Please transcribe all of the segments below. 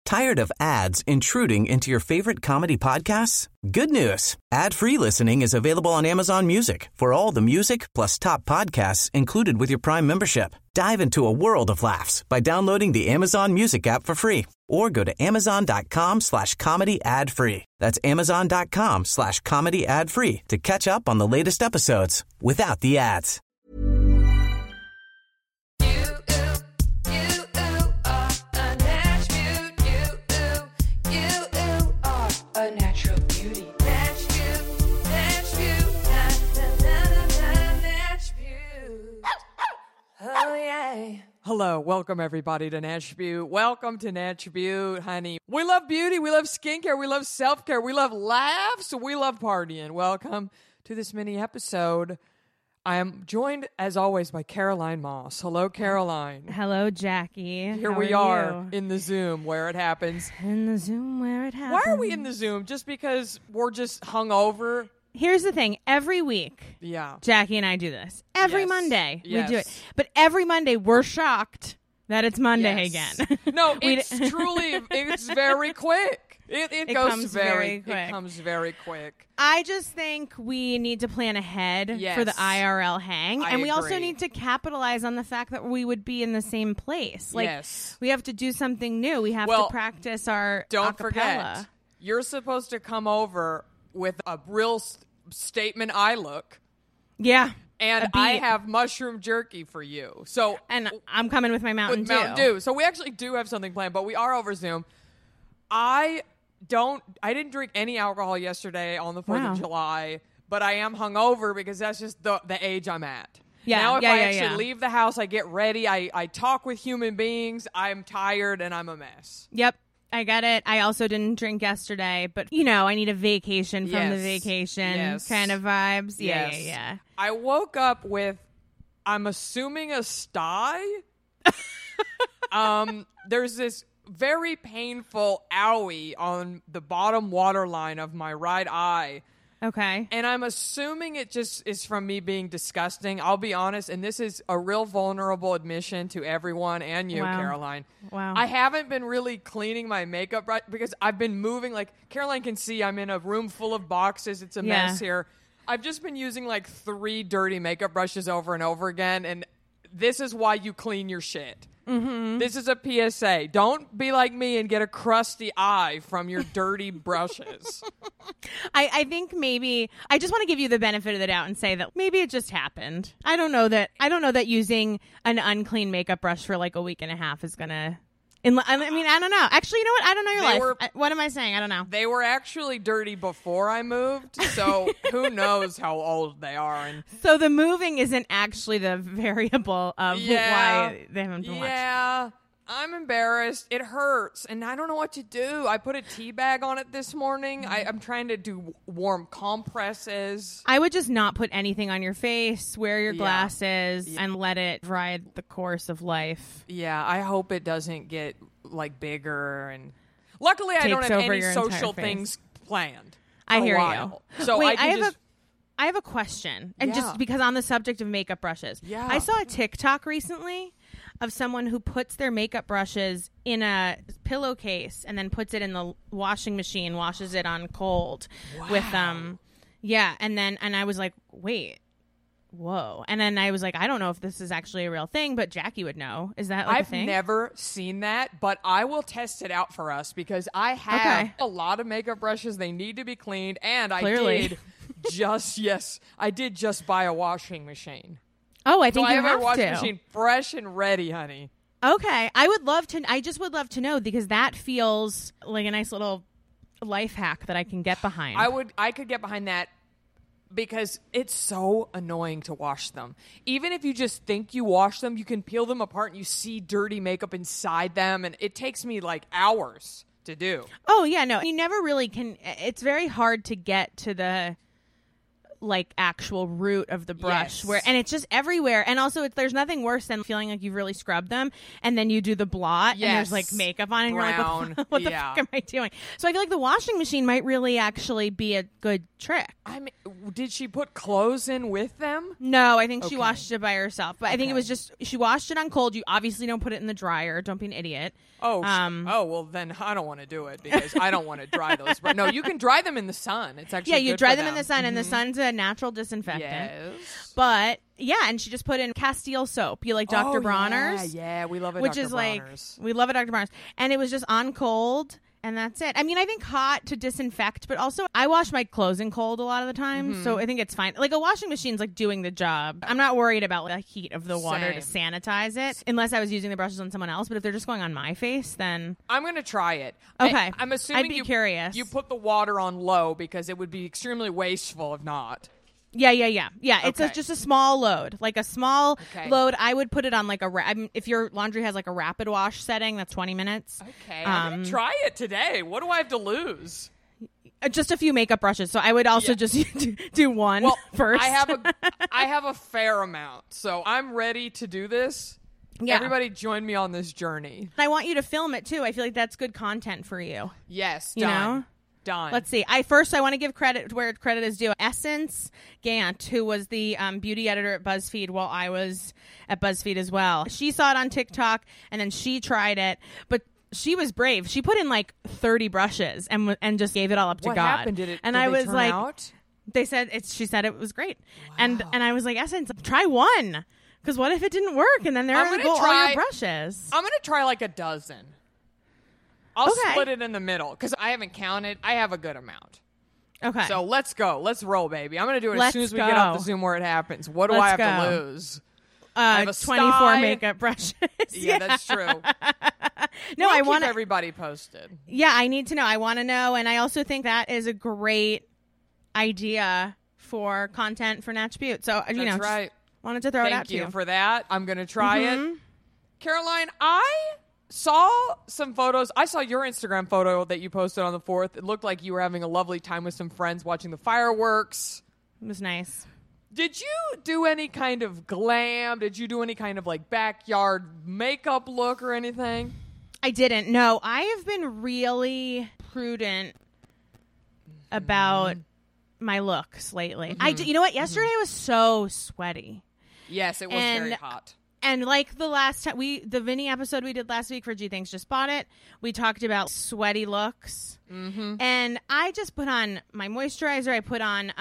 Tired of ads intruding into your favorite comedy podcasts? Good news. Ad-free listening is available on Amazon Music for all the music plus top podcasts included with your Prime membership. Dive into a world of laughs by downloading the Amazon Music app for free or go to amazon.com/comedy ad-free. That's amazon.com/comedy ad-free to catch up on the latest episodes without the ads. A natural beauty. Natch Beaut, Natch Beaut, Natch Beaut. Oh yeah. Hello, welcome everybody to Natch Beaut. Welcome to Natch Beaut, honey. We love beauty, we love skincare, we love self-care, we love laughs, we love partying. Welcome to this mini episode. I am joined, as always, by Caroline Moss. Hello, Caroline. Hello, Jackie. Here we are in the Zoom where it happens. In the Zoom where it happens. Why are we in the Zoom? Just because we're just hungover? Here's the thing. Every week, Yeah. Jackie and I do this. Every Yes. Monday, Yes. we do it. But every Monday, we're shocked that it's Monday Yes. again. No, it's truly, it's very quick. It goes comes very quick. It comes very quick. I just think we need to plan ahead for the Yes. IRL hang. I And we also agree. need to capitalize on the fact that we would be in the same place. Like, Yes. we have to do something new. We have to practice our Don't acapella. forget, you're supposed to come over with a real statement eye look, Yeah. and A beat. I have mushroom jerky for you. So And I'm coming with my Mountain with Dew. Mountain Dew. So we actually do have something planned, but we are over Zoom. I didn't drink any alcohol yesterday on the 4th Wow. of July, but I am hungover because that's just the age I'm at. Yeah, Now if yeah, I yeah, actually yeah. leave the house, I get ready, I talk with human beings, I'm tired, and I'm a mess. Yep. I get it. I also didn't drink yesterday, but I need a vacation from the Yes. vacation Yes. kind of vibes. Yeah, Yes. yeah. I woke up with, I'm assuming, a sty. There's this very painful owie on the bottom waterline of my right eye. Okay. And I'm assuming it just is from me being disgusting. I'll be honest, and this is a real vulnerable admission to everyone and you, Wow. Caroline. Wow. I haven't been really cleaning my makeup right because I've been moving. Like, Caroline can see I'm in a room full of boxes. It's a Yeah. mess here. I've just been using like 3 dirty makeup brushes over and over again, and this is why you clean your shit. Mm-hmm. This is a PSA. Don't be like me and get a crusty eye from your dirty brushes. I think maybe I just want to give you the benefit of the doubt and say that maybe it just happened. I don't know that using an unclean makeup brush for like a week and a half is gonna. I mean, I don't know. Actually, you know what? I don't know your They life. What am I saying? I don't know. They were actually dirty before I moved, so who knows how old they are. And So the moving isn't actually the variable of why they haven't been watched. yeah, I'm embarrassed. It hurts, and I don't know what to do. I put a tea bag on it this morning. I'm trying to do warm compresses. I would just not put anything on your face, wear your Yeah. glasses, and let it ride the course of life. Yeah, I hope it doesn't get like bigger. And luckily, I don't Takes have over any your social entire face. things planned. I for a hear while. you. So Wait, I have a question, and Yeah. just because on the subject of makeup brushes, Yeah. I saw a TikTok recently of someone who puts their makeup brushes in a pillowcase and then puts it in the washing machine, washes it on cold with and I was like, wait. Whoa. And then I was like, I don't know if this is actually a real thing, but Jackie would know. Is that like a I've thing? never seen that, but I will test it out for us because I have a lot of makeup brushes. They need to be cleaned, and Clearly. I did just buy a washing machine. Oh, I So think I you have a washing to. machine fresh and ready, honey. Okay. I just would love to know because that feels like a nice little life hack that I can get behind. I could get behind that because it's so annoying to wash them. Even if you just think you wash them, you can peel them apart and you see dirty makeup inside them, and it takes me like hours to do. Oh, yeah, no. You never really can. It's very hard to get to like actual root of the brush Yes. and it's just everywhere. And also there's nothing worse than feeling like you've really scrubbed them and then you do the blot and there's like makeup on it and you're Brown. like, what the fuck am I doing? So I feel like the washing machine might really actually be a good trick. I mean, did she put clothes in with them? No, I think she Okay. washed it by herself. But I think it was just, she washed it on cold. You obviously don't put it in the dryer. Don't be an idiot. Oh, well, then I don't want to do it because I don't want to dry those. No, you can dry them in the sun. It's actually Yeah, you good dry for them in the sun, and the sun's a natural disinfectant. Yes. But yeah, and she just put in Castile soap. You like Dr. Bronner's? Yeah, we love it. Which Dr. is like, Bronner's. we love it, Dr. Bronner's. And it was just on cold, and that's it. I mean, I think hot to disinfect, but also I wash my clothes in cold a lot of the time, so I think it's fine. Like a washing machine's like doing the job. I'm not worried about the heat of the water to sanitize it, unless I was using the brushes on someone else. But if they're just going on my face, then I'm going to try it. Okay. I'm assuming I'd be you, curious. You put the water on low because it would be extremely wasteful if not. Yeah. It's Okay. just a small load, like a small Okay. load. I would put it on like if your laundry has like a rapid wash setting, that's 20 minutes. Okay, I'm going to try it today. What do I have to lose? Just a few makeup brushes. So I would also just do one first. I have a fair amount, so I'm ready to do this. Yeah. Everybody join me on this journey. And I want you to film it too. I feel like that's good content for you. Yes, You done. know? Done. Let's see. I want to give credit where credit is due. Essence Gant, who was the beauty editor at BuzzFeed while I was at BuzzFeed as well. She saw it on TikTok and then she tried it, but she was brave. She put in like 30 brushes and just gave it all up to What God. happened? Did and they I was turn like, out? they said she said it was great. And I was like, Essence, try one. Because what if it didn't work? And then there I'm gonna go all try- your brushes. I'm going to try like a dozen. I'll Okay. split it in the middle because I haven't counted. I have a good amount. Okay. So let's go. Let's roll, baby. I'm going to do it as Let's soon as we get off the go. Zoom where it happens. What do I have Let's to go. lose? have a 24 sty. makeup brushes. Yeah, that's true. No, We'll I keep want to. everybody posted. Yeah, I need to know. I want to know. And I also think that is a great idea for content for Natch Butte. So, That's just right. wanted to throw it out Thank to you you. for that. I'm going to try it. Mhm. Caroline, I saw some photos. I saw your Instagram photo that you posted on the 4th. It looked like you were having a lovely time with some friends watching the fireworks. It was nice. Did you do any kind of glam? Did you do any kind of like backyard makeup look or anything? I didn't. No, I have been really prudent about my looks lately. You know what? Yesterday I was so sweaty. Yes, it was And- very hot. And like the last time the Vinny episode we did last week for G Thanks Just Bought It, we talked about sweaty looks. Mm-hmm. And I just put on my moisturizer. I put on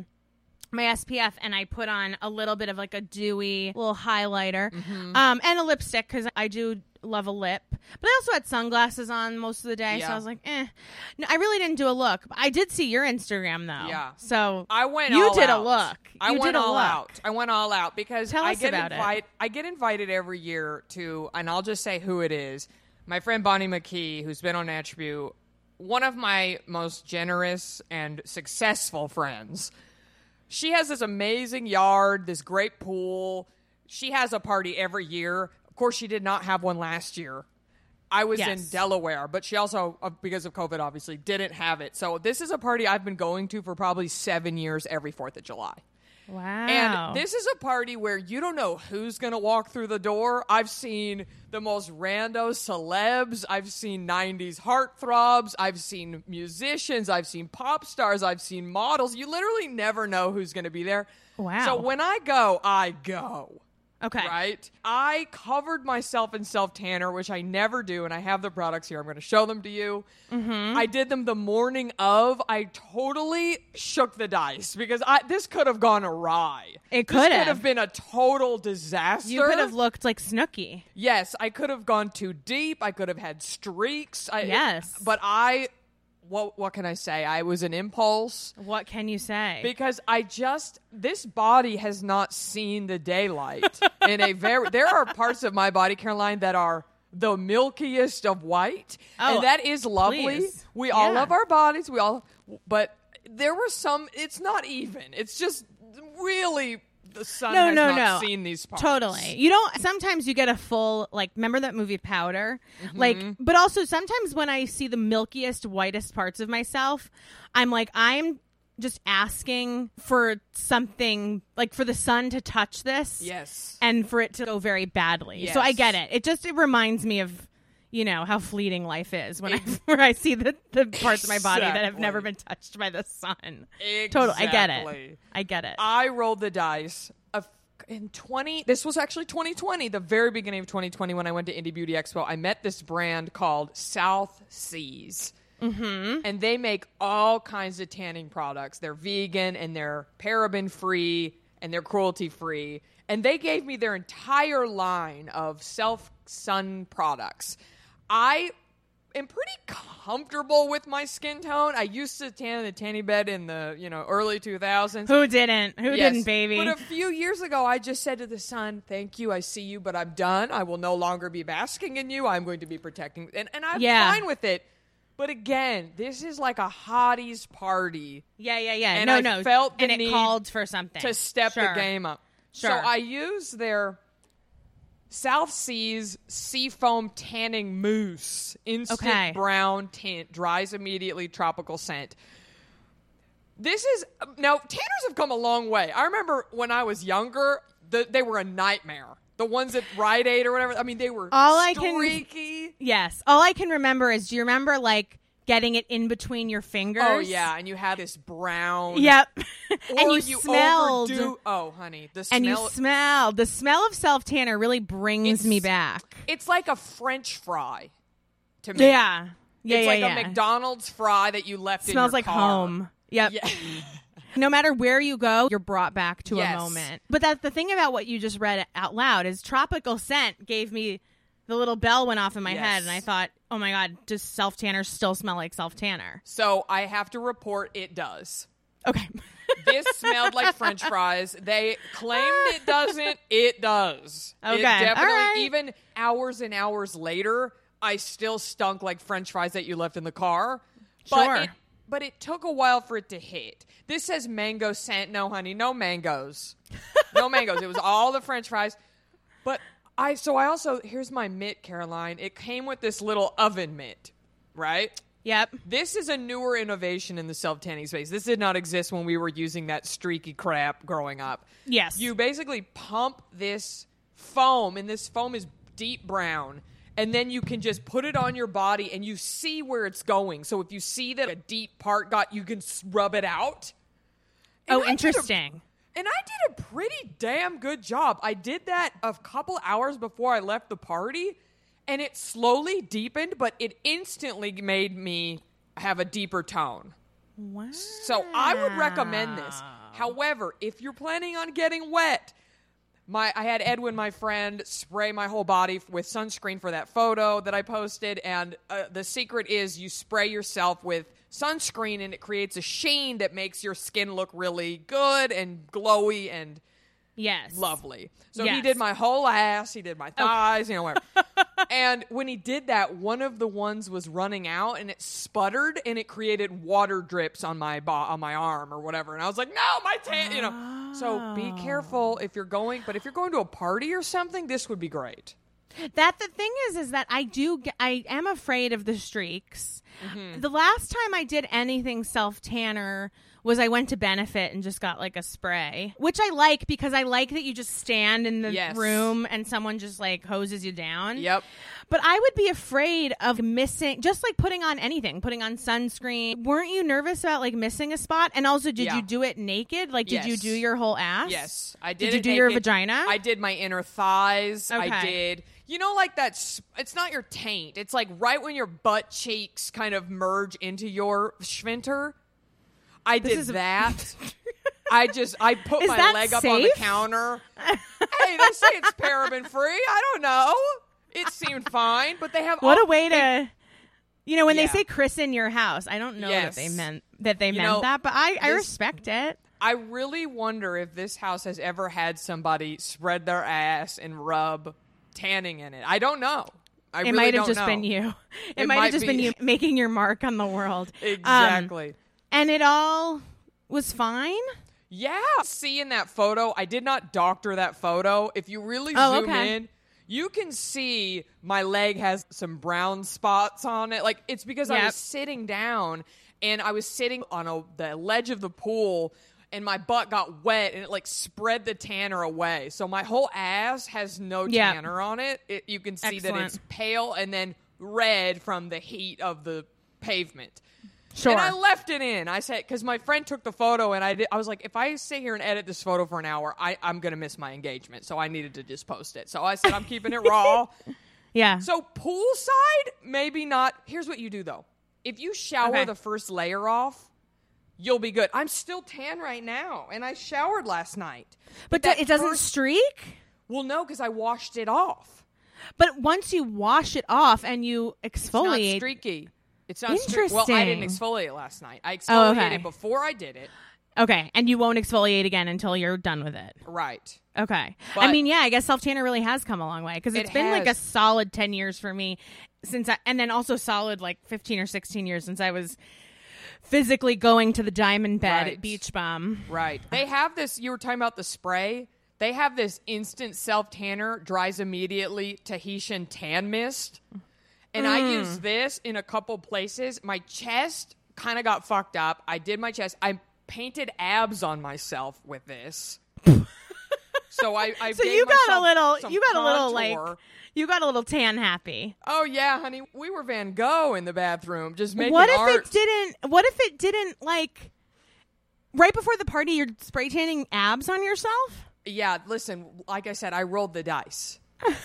my SPF, and I put on a little bit of like a dewy little highlighter, and a lipstick because I do love a lip. But I also had sunglasses on most of the day, so Yeah. I was like, No, I really didn't do a look. I did see your Instagram though. Yeah. So I went You all did a out. look. I You went did a all look. out. I went all out because Tell I us get about it. I get invited every year to, and I'll just say who it is. My friend Bonnie McKee, who's been on Attribute, one of my most generous and successful friends. She has this amazing yard, this great pool. She has a party every year. Of course, she did not have one last year. I was in Yes. Delaware, but she also, because of COVID, obviously, didn't have it. So this is a party I've been going to for probably 7 years every 4th of July. wow. And this is a party where you don't know who's going to walk through the door. I've seen the most rando celebs. I've seen 90s heartthrobs. I've seen musicians. I've seen pop stars. I've seen models. You literally never know who's going to be there. Wow. So when I go, I go. Okay. Right? I covered myself in self-tanner, which I never do, and I have the products here. I'm going to show them to you. I did them the morning of. I totally shook the dice because this could have gone awry. It This could could have. have been a total disaster. You could have looked like Snooki. Yes, I could have gone too deep. I could have had streaks. Yes. But what can I say? I was an impulse. What can you say? Because this body has not seen the daylight there are parts of my body, Caroline, that are the milkiest of white. Oh, and that is lovely. please. We all Yeah. love our bodies. But there were some, it's not even. It's just really the sun has not seen these parts. Totally. You don't, sometimes you get a full, like, remember that movie Powder? Mm-hmm. Like, but also sometimes when I see the milkiest, whitest parts of myself, I'm like, I'm just asking for something, like for the sun to touch this. Yes. And for it to go very badly. Yes. So I get it. It reminds me of, how fleeting life is when where I see the parts of my body that have never been touched by the sun. Exactly. Totally. I get it. I rolled the dice this was actually 2020, the very beginning of 2020 when I went to Indie Beauty Expo. I met this brand called South Seas. Mm-hmm. And they make all kinds of tanning products. They're vegan and they're paraben free and they're cruelty free. And they gave me their entire line of self-sun products. I am pretty comfortable with my skin tone. I used to tan in the tanning bed in the early 2000s. Who didn't? Who didn't, baby? But a few years ago, I just said to the sun, "Thank you, I see you, but I'm done. I will no longer be basking in you. I'm going to be protecting." And I'm fine with it. But again, this is like a hotties party. Yeah. And I felt the and it need called for something to step the game up. Sure. So I used their South Seas Seafoam Tanning Mousse. Instant brown tint. Dries immediately. Tropical scent. Now, tanners have come a long way. I remember when I was younger, they were a nightmare. The ones at Rite Aid or whatever. I mean, they were streaky. Yes. All I can remember is, do you remember, like, getting it in between your fingers? Oh, yeah. And you had this brown. Yep. Or and you smelled. Oh, honey. The smell. And you smelled. The smell of self-tanner really brings me back. It's like a French fry to me. Yeah. It's like a McDonald's fry that you left in your car. Smells like home. Yep. Yeah. No matter where you go, you're brought back to a moment. But that's the thing about what you just read out loud is tropical scent gave me the little bell went off in my head, and I thought, oh my God, does self-tanner still smell like self-tanner? So I have to report it does. Okay. This smelled like French fries. They claimed it doesn't. It does. Okay. It definitely, all right. even hours and hours later, I still stunk like French fries that you left in the car. Sure. But it took a while for it to hit. This says mango scent. No, honey, no mangoes. No mangoes. It was all the French fries. But I also, here's my mitt, Caroline. It came with this little oven mitt, right? Yep. This is a newer innovation in the self-tanning space. This did not exist when we were using that streaky crap growing up. Yes. You basically pump this foam, and this foam is deep brown, and then you can just put it on your body, and you see where it's going. So if you see that a deep part you can rub it out. And interesting. And I did a pretty damn good job. I did that a couple hours before I left the party, and it slowly deepened, but it instantly made me have a deeper tone. Wow. So I would recommend this. However, if you're planning on getting wet, I had Edwin, my friend, spray my whole body with sunscreen for that photo that I posted, and the secret is you spray yourself with sunscreen, and it creates a sheen that makes your skin look really good and glowy and lovely. So he did my whole ass, he did my thighs, whatever. And when he did that, one of the ones was running out, and it sputtered, and it created water drips on my arm or whatever. And I was like, no, my tan, So be careful if you're going, but if you're going to a party or something, this would be great. The thing is that I am afraid of the streaks. Mm-hmm. The last time I did anything self-tanner was I went to Benefit and just got like a spray, which I like because I like that you just stand in the room and someone just like hoses you down. Yep. But I would be afraid of missing, just like putting on sunscreen. Weren't you nervous about like missing a spot? And also, did you do it naked? Like, did you do your whole ass? Yes, I did. Did you do your vagina? I did my inner thighs. Okay. I did. Like that, it's not your taint. It's like right when your butt cheeks kind of merge into your sphincter. I did that. I put my leg up on the counter. Hey, they say it's paraben free. I don't know. It seemed fine, but they have what a way to, when they say christen your house. I don't know that they meant that, but I respect it. I really wonder if this house has ever had somebody spread their ass and rub tanning in it. I don't know. It might have just been you. It might have just been you making your mark on the world. Exactly. And it all was fine? Yeah. See in that photo, I did not doctor that photo. If you really zoom in, You can see my leg has some brown spots on it. Like, it's because I was sitting down, and I was sitting on the ledge of the pool, and my butt got wet, and it, like, spread the tanner away. So my whole ass has no tanner on it. You can see that it's pale and then red from the heat of the pavement. Sure. And I left it in. I said, because my friend took the photo, and I was like, if I sit here and edit this photo for an hour, I'm going to miss my engagement. So I needed to just post it. So I said, I'm keeping it raw. Yeah. So poolside, maybe not. Here's what you do, though. If you shower the first layer off, you'll be good. I'm still tan right now, and I showered last night. But it doesn't streak? Well, no, because I washed it off. But once you wash it off and you exfoliate... It's not streaky. It's not Interesting. Well, I didn't exfoliate last night. I exfoliated before I did it. Okay, and you won't exfoliate again until you're done with it. Right. Okay. But I mean, yeah, I guess self-tanner really has come a long way because it's been like a solid 10 years for me and then also solid like 15 or 16 years since I was physically going to the diamond bed at Beach Bum. Right. They have this, you were talking about the spray. They have this instant self-tanner, dries immediately, Tahitian tan mist. And I used this in a couple places. My chest kind of got fucked up. I did my chest. I painted abs on myself with this. So I so gave you got contour. you got a little tan happy. Oh yeah, honey, we were Van Gogh in the bathroom just making art. What if it didn't like right before the party you're spray tanning abs on yourself? Yeah, listen, like I said, I rolled the dice.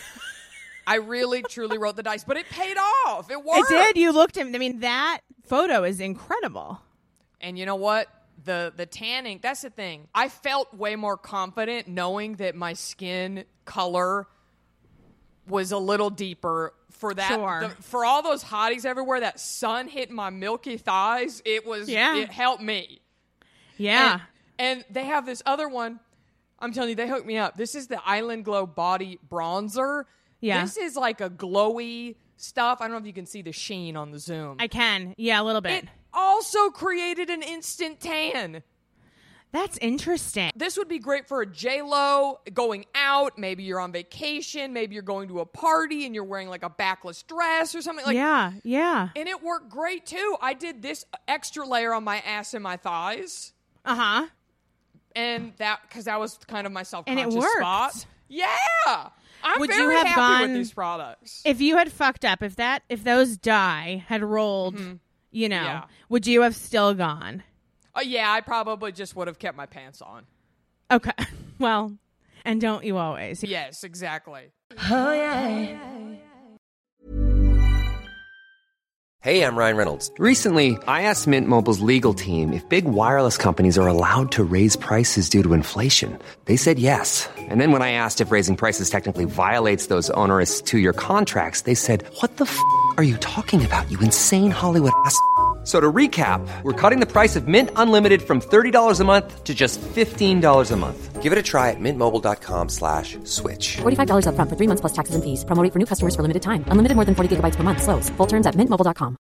I really, truly rolled the dice, but it paid off. It worked. It did. You looked at. I mean, that photo is incredible. And you know what? The tanning. That's the thing. I felt way more confident knowing that my skin color was a little deeper for that. Sure. For all those hotties everywhere, that sun hitting my milky thighs. It was. Yeah. It helped me. Yeah. And they have this other one. I'm telling you, they hooked me up. This is the Island Glow Body Bronzer. Yeah. This is like a glowy stuff. I don't know if you can see the sheen on the Zoom. I can. Yeah, a little bit. It also created an instant tan. That's interesting. This would be great for a J-Lo going out. Maybe you're on vacation. Maybe you're going to a party and you're wearing like a backless dress or something. Like, yeah. And it worked great too. I did this extra layer on my ass and my thighs. Uh-huh. And because that was kind of my self-conscious and it worked. spot. Yeah. I'm would very you have happy gone, with these products. If you had fucked up, if those dye had rolled, would you have still gone? Yeah, I probably just would have kept my pants on. Okay. Well, and don't you always? Yes, exactly. Oh, yeah. Hey, I'm Ryan Reynolds. Recently, I asked Mint Mobile's legal team if big wireless companies are allowed to raise prices due to inflation. They said yes. And then when I asked if raising prices technically violates those onerous 2-year contracts, they said, "What the f*** are you talking about, you insane Hollywood ass?" So to recap, we're cutting the price of Mint Unlimited from $30 a month to just $15 a month. Give it a try at mintmobile.com/switch. $45 up front for 3 months plus taxes and fees. Promo rate for new customers for limited time. Unlimited more than 40 gigabytes per month. Slows full terms at mintmobile.com.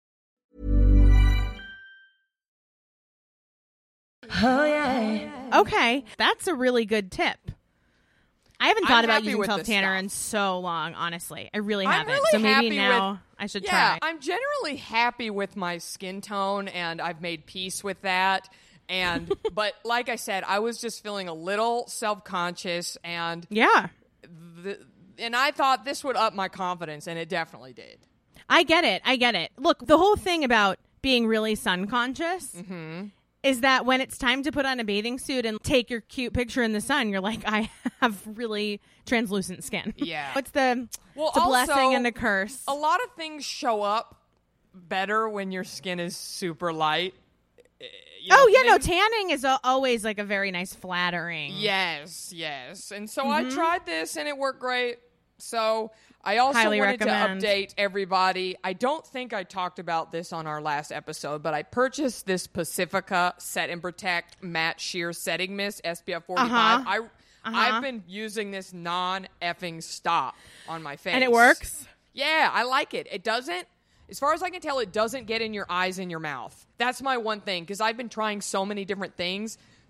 Oh, yeah. Okay, that's a really good tip. I haven't thought about using self-tanner in so long, honestly. I really haven't. Really so maybe now I should try. Yeah, I'm generally happy with my skin tone, and I've made peace with that. And but like I said, I was just feeling a little self-conscious, and and I thought this would up my confidence, and it definitely did. I get it. Look, the whole thing about being really sun conscious is that when it's time to put on a bathing suit and take your cute picture in the sun, you're like, I have really translucent skin. Yeah. It's a blessing and a curse. A lot of things show up better when your skin is super light. Tanning is always like a very nice flattering. Yes. And so I tried this and it worked great. So I also wanted to update everybody. I don't think I talked about this on our last episode, but I purchased this Pacifica Set and Protect Matte Sheer Setting Mist SPF 45. I've been using this non-effing stop on my face. And it works? Yeah, I like it. It doesn't, as far as I can tell, it doesn't get in your eyes and your mouth. That's my one thing, because I've been trying so many different things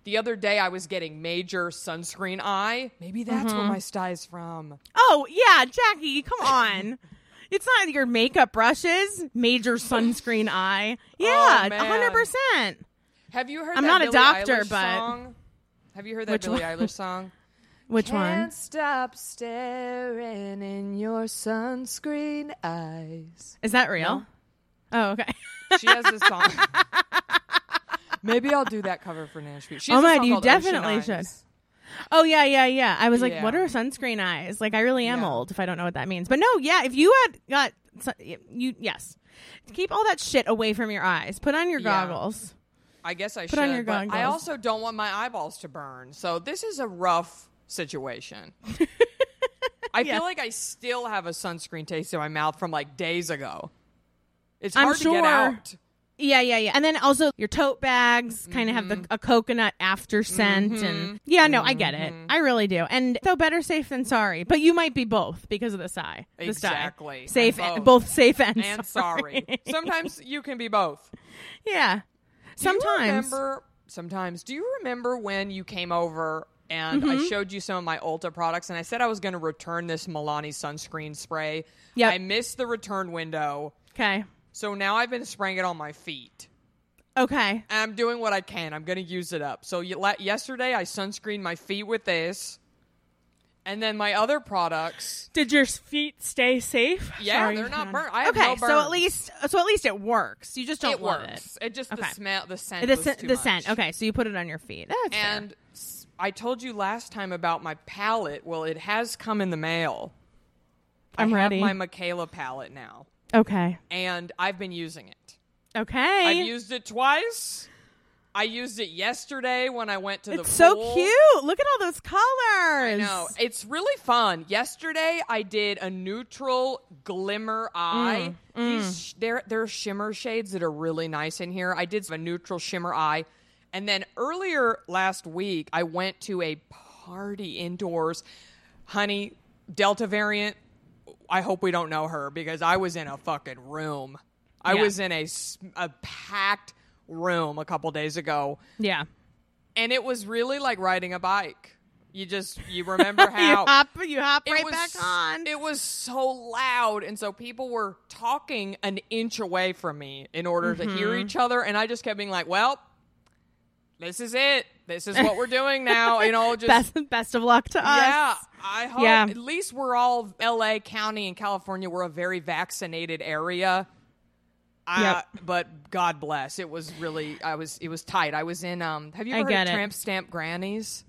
the other day I was getting major sunscreen eye. Maybe that's where my sty's from. Oh, yeah, Jackie, come on. It's not your makeup brushes, major sunscreen eye. Yeah, man. 100%. Have you heard I'm that not a Billie doctor, Eilish but- song? Have you heard that Which Billie one? Eilish song? Which Can't one? stop staring in your sunscreen eyes. Is that real? Oh, okay. She has this song. Maybe I'll do that cover for Nashville. She has Oh a my, song you called definitely Ocean should. Eyes. Oh, yeah. I was like, Yeah. what are sunscreen eyes? Like, I really am Yeah. old if I don't know what that means. But no, yeah, if you had got, yes. Keep all that shit away from your eyes. Put on your Yeah. goggles. I guess I Put should, on your but I goggles. also don't want my eyeballs to burn. So this is a rough situation. I Yeah. feel like I still have a sunscreen taste in my mouth from like days ago. It's I'm hard to get sure. out. Yeah. And then also your tote bags kind of have a coconut after scent. And yeah, no, I get it. I really do. And though better safe than sorry. But you might be both because of the sigh. The sty. Exactly. Safe, I'm both safe and, And sorry. Sometimes you can be both. Yeah. Do you Sometimes. remember, do you remember when you came over and I showed you some of my Ulta products and I said I was going to return this Milani sunscreen spray? Yep. I missed the return window. Okay. So now I've been spraying it on my feet. Okay. And I'm doing what I can. I'm going to use it up. So yesterday I sunscreened my feet with this. And then my other products, Did your feet stay safe? yeah, Sorry. they're not burnt. I have Okay, no burns. so at least it works. You just don't it love works. It just Okay. the smell, the scent, it. was too The much. scent. Okay, so you put it on your feet. That's fair. And I told you last time about my palette. Well, it has come in the mail. I'm I ready. have my Michaela palette now, Okay. and I've been using it. Okay. I've used it twice. I used it yesterday when I went to the It's so pool. cute. Look at all those colors. I know. It's really fun. Yesterday, I did a neutral glimmer eye. There are shimmer shades that are really nice in here. I did a neutral shimmer eye. And then earlier last week, I went to a party indoors. Honey, Delta variant, I hope we don't know her because I was in a fucking room. I Yeah. was in a packed room a couple days ago. Yeah. And it was really like riding a bike. You remember how You hop it right was, back on. It was so loud, and so people were talking an inch away from me in order to hear each other, and I just kept being like, "Well, this is it. This is what we're doing now." Just best of luck to us. yeah. I hope Yeah. at least we're all LA County and California. We're a very vaccinated area. Yep. But God bless. It was really. It was tight. I was in. Have you I ever heard get of it. Tramp Stamp Grannies?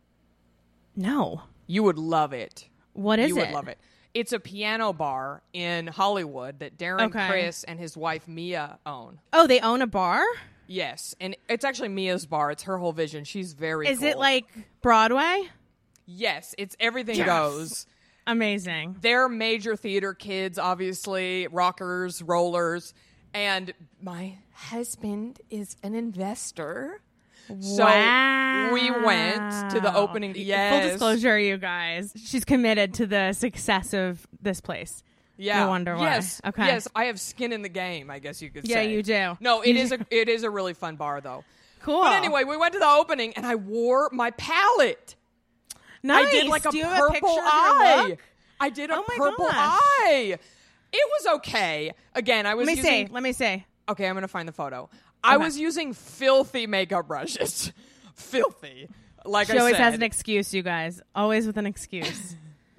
No. You would love it. What is you it? would love it. It's a piano bar in Hollywood that Darren Okay. Criss and his wife Mia own. Oh, they own a bar? Yes, and it's actually Mia's bar. It's her whole vision. She's very Is cool. it like Broadway? Yes, it's everything Yes. goes. Amazing. They're major theater kids, obviously, rockers, rollers, and my husband is an investor. So we went to the opening. Yes. Full disclosure, you guys. She's committed to the success of this place. Yeah. No wonder why. Yes. Okay. Yes, I have skin in the game, I guess you could Yeah, say. you do. No, it is a really fun bar though. Cool. But anyway, we went to the opening and I wore my palette. nice. I did like a Do you have a picture purple of your eye. look? I did a Oh my purple gosh. eye. It was okay. Again, I was Let me using see. Let me see. Okay, I'm going to find the photo. I was using filthy makeup brushes. Filthy. Like She I always said. has an excuse, you guys. Always with an excuse.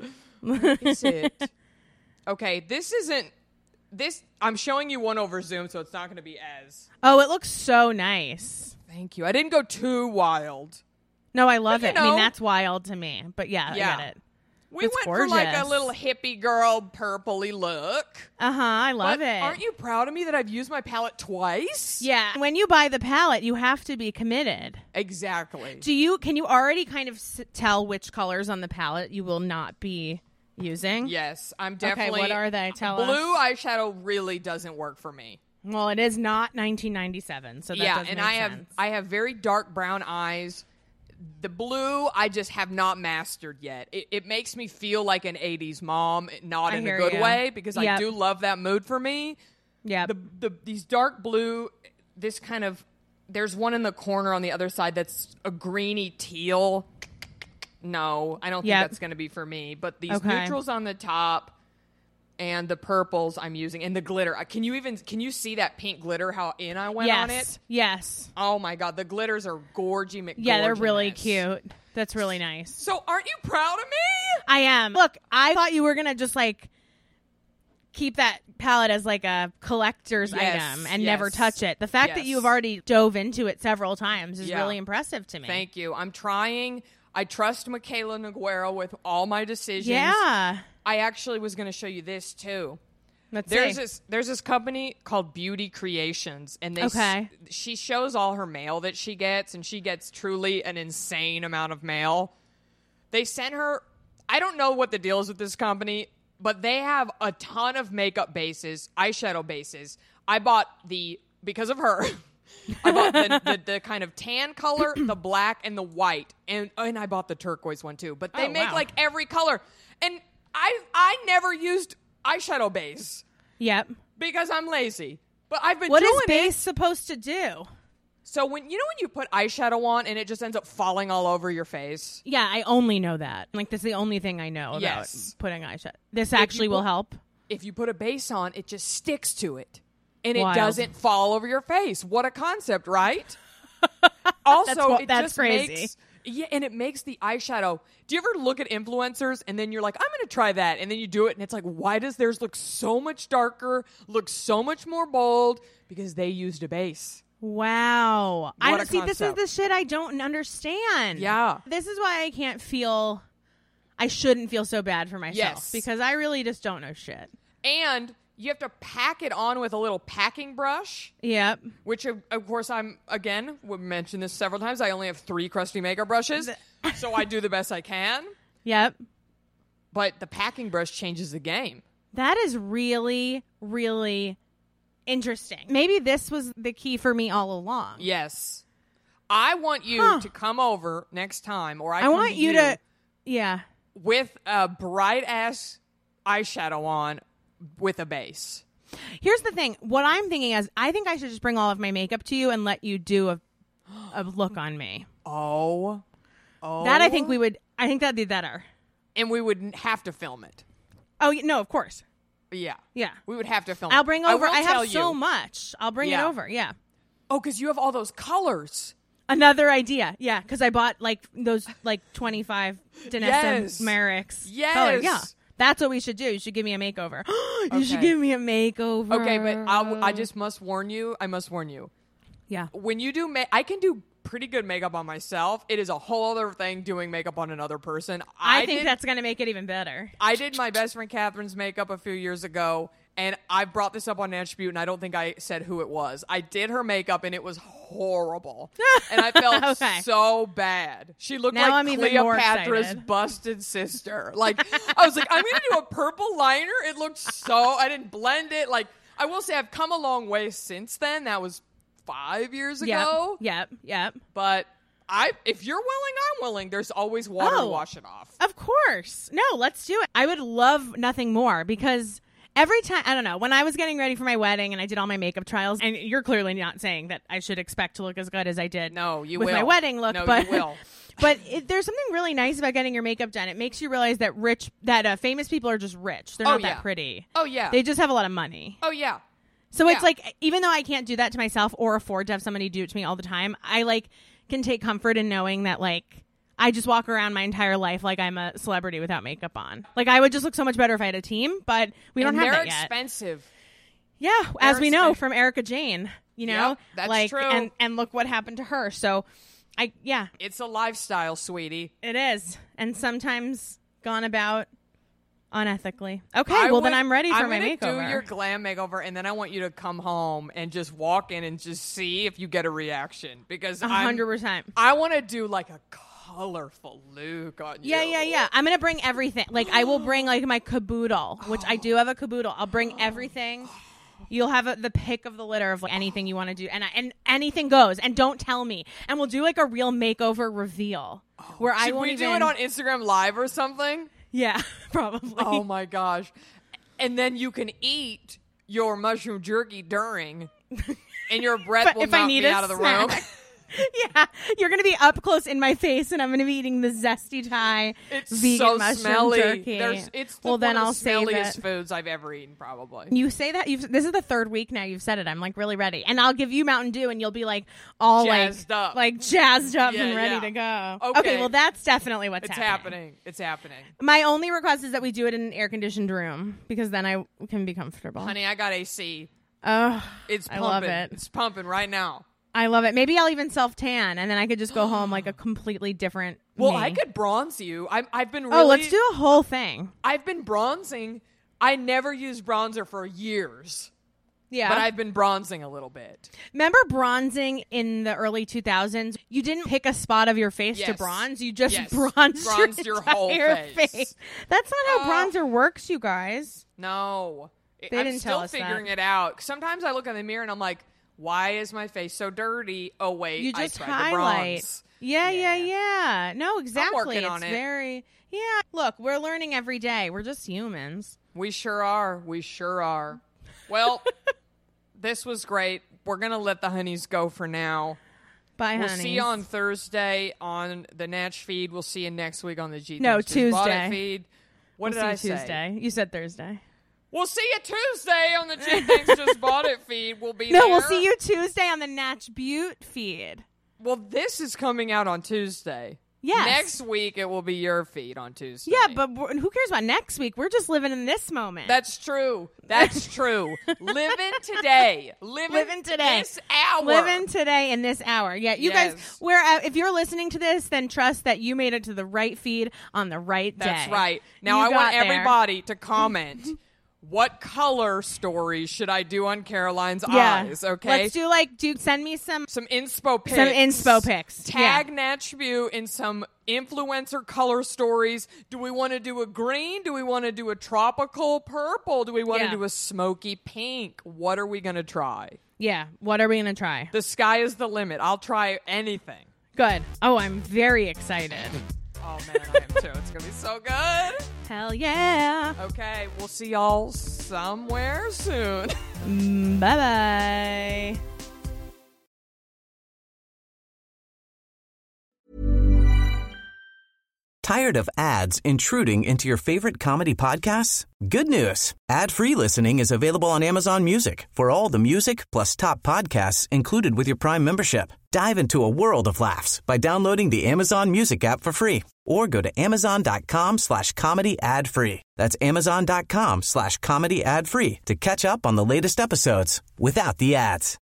Is it? Okay, this isn't. This I'm showing you one over Zoom, so it's not going to be as. Oh, it looks so nice. Thank you. I didn't go too wild. No, I love But, it. I mean, know- that's wild to me. But yeah, Yeah. I get it. We It's went for like a gorgeous. little hippie girl purpley look. Uh-huh. I love But it. aren't you proud of me that I've used my palette twice? Yeah. When you buy the palette, you have to be committed. Exactly. Can you already kind of tell which colors on the palette you will not be using? Yes, I'm definitely. what are they? Tell Blue us. eyeshadow really doesn't work for me. Well, it is not 1997, so that Yeah, does and make I sense. have very dark brown eyes. The blue I just have not mastered yet. It makes me feel like an 80s mom, not I in a hear good ya. way, because I Yep. do love that mood for me. Yeah. These dark blue, this kind of There's one in the corner on the other side that's a greeny teal. No, I don't think that's going to be for me. But these neutrals on the top and the purples I'm using and the glitter. Can you see that pink glitter? How in I went on it? Yes. Oh my God, the glitters are gorgy McGorginess. Yeah, they're really cute. That's really nice. So aren't you proud of me? I am. Look, I thought you were gonna just like keep that palette as like a collector's item and never touch it. The fact that you have already dove into it several times is really impressive to me. Thank you. I'm trying. I trust Michaela Noguera with all my decisions. Yeah. I actually was going to show you this too. There's this company called Beauty Creations, and she shows all her mail that she gets, and she gets truly an insane amount of mail. They sent her, I don't know what the deal is with this company, but they have a ton of makeup bases, eyeshadow bases. I bought because of her, I bought the kind of tan color, the black, and the white, and I bought the turquoise one too. But they make like every color, and I never used eyeshadow base. Yep. Because I'm lazy. But I've been doing it. What is base supposed to do? So when you put eyeshadow on and it just ends up falling all over your face. Yeah, I only know that. Like that's the only thing I know about putting eyeshadow. This actually will help. If you put a base on, it just sticks to it. And it doesn't fall over your face. What a concept, right? Also, that's crazy. And it makes the eyeshadow. Do you ever look at influencers and then you're like, I'm going to try that. And then you do it and it's like, why does theirs look so much darker, look so much more bold? Because they used a base. Wow. I don't see. This is the shit I don't understand. Yeah. This is why I shouldn't feel so bad for myself. Yes. Because I really just don't know shit. And you have to pack it on with a little packing brush. Yep. Which, of course, we've mentioned this several times. I only have 3 crusty makeup brushes, so I do the best I can. Yep. But the packing brush changes the game. That is really, really interesting. Maybe this was the key for me all along. Yes. I want you to come over next time, or I want you to, with a bright-ass eyeshadow on, with a base. Here's the thing. What I'm thinking is I think I should just bring all of my makeup to you and let you do a look on me. Oh. That I think that'd be better. And we wouldn't have to film it. Oh, no, of course. Yeah. Yeah. We would have to film I'll bring it. over. I have so much. I'll bring it over. Yeah. Oh, because you have all those colors. Another idea. Yeah. Because I bought those 25 Danessa Merrick's colors. Yeah. That's what we should do. You should give me a makeover. You should give me a makeover. Okay, but I just must warn you. I must warn you. Yeah. When you do I can do pretty good makeup on myself. It is a whole other thing doing makeup on another person. I think that's going to make it even better. I did my best friend Catherine's makeup a few years ago, and I brought this up on Natch Butte, and I don't think I said who it was. I did her makeup, and it was horrible. And I felt so bad. She looked now like I'm Cleopatra's busted sister. Like, I was like, I'm going to do a purple liner. It looked I didn't blend it. Like, I will say I've come a long way since then. That was 5 years ago. Yep. But if you're willing, I'm willing. There's always water to wash it off. Of course. No, let's do it. I would love nothing more because every time, I don't know, when I was getting ready for my wedding and I did all my makeup trials, and you're clearly not saying that I should expect to look as good as I did with my wedding look. No, but, you will. But there's something really nice about getting your makeup done. It makes you realize that famous people are just rich. They're not that pretty. Oh, yeah. They just have a lot of money. Oh, yeah. So it's like, even though I can't do that to myself or afford to have somebody do it to me all the time, I can take comfort in knowing that I just walk around my entire life like I'm a celebrity without makeup on. I would just look so much better if I had a team, but we don't have that yet. They're expensive. Yeah, as we know from Erica Jane, Yep, that's true. And look what happened to her. So, it's a lifestyle, sweetie. It is, and sometimes gone about unethically. Okay, then I'm ready for my makeover. I'm going to do your glam makeover, and then I want you to come home and just walk in and just see if you get a reaction. Because 100%. I want to do a colorful look on you. Yeah. I'm going to bring everything. I will bring my caboodle, which I do have a caboodle. I'll bring everything. You'll have the pick of the litter of anything you want to do, and anything goes. And don't tell me. And we'll do a real makeover reveal where I won't do it on Instagram Live or something? Yeah, probably. Oh my gosh. And then you can eat your mushroom jerky during. And your breath will if I knock need me a out of the room. snack. Yeah, you're going to be up close in my face, and I'm going to be eating the Zesty Thai It's vegan so mushroom smelly. jerky. It's well, then one I'll of the save smelliest it. foods I've ever eaten, probably. You say that this is the third week now you've said it. I'm like really ready, and I'll give you Mountain Dew, and you'll be like all Jazzed up. like jazzed up Yeah, and ready yeah. to go. Okay. Well, that's definitely what's It's happening. happening. It's happening. My only request is that we do it in an air conditioned room because then I can be comfortable. Honey, I got AC. Oh, It's I pumping. love it. It's pumping right now. I love it. Maybe I'll even self tan, and then I could just go home like a completely different. Well, me. I could bronze you. I've been really. Oh, let's do a whole thing. I've been bronzing. I never used bronzer for years. Yeah. But I've been bronzing a little bit. Remember bronzing in the early 2000s? You didn't pick a spot of your face to Yes. bronze. You just Yes. bronzed Your whole entire face. That's not how bronzer works, you guys. No. They I'm didn't still tell us figuring that. it out. Sometimes I look in the mirror and I'm like, why is my face so dirty? Oh, wait. You just I tried to highlight. bronze. Yeah. No, exactly. working on It's it. very. Yeah. Look, we're learning every day. We're just humans. We sure are. We sure are. Well, this was great. We're going to let the honeys go for now. Bye, We'll honeys. see you on Thursday on the Natch feed. We'll see you next week on the G. No, Thanks Just Bought It Tuesday. feed. What We'll did I see you say? Tuesday. You said Thursday. We'll see you Tuesday on the G. Thanks Just Bought It feed. We'll be No, there. we'll see you Tuesday on the Natch Butte feed. Well, this is coming out on Tuesday. Yes. Next week it will be your feed on Tuesday. Yeah, but who cares about next week? We're just living in this moment. That's true. That's true. Living today. Living today. This hour. Living today in this hour. Yeah, you Yes. guys, if you're listening to this, then trust that you made it to the right feed on the right day. That's right. Now You I want got there. everybody to comment. What color story should I do on Caroline's Yeah. eyes? Okay. Let's do send me some inspo pics. Some inspo pics. Tag Natch View in some influencer color stories. Do we want to do a green? Do we want to do a tropical purple? Do we want to Yeah. do a smoky pink? What are we going to try? Yeah, what are we going to try? The sky is the limit. I'll try anything. Good. Oh, I'm very excited. Oh, man, I am too. It's going to be so good. Hell yeah. Okay, we'll see y'all somewhere soon. Bye-bye. Tired of ads intruding into your favorite comedy podcasts? Good news. Ad-free listening is available on Amazon Music for all the music plus top podcasts included with your Prime membership. Dive into a world of laughs by downloading the Amazon Music app for free or go to amazon.com/comedy ad-free. That's amazon.com/comedy ad-free to catch up on the latest episodes without the ads.